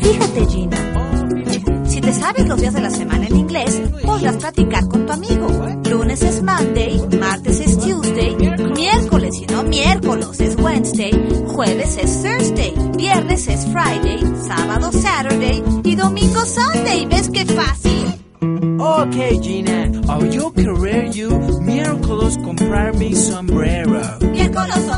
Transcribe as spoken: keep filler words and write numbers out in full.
Fíjate, Gina, si te sabes los días de la semana en inglés, podrás practicar con tu amigo. Lunes es Monday, martes es Tuesday, miércoles y no miércoles es Wednesday, jueves es Thursday, viernes es Friday, sábado Saturday y domingo Sunday. ¿Ves qué fácil? Okay, Gina, I'll you career you miércoles comprar mi sombrero. Miércoles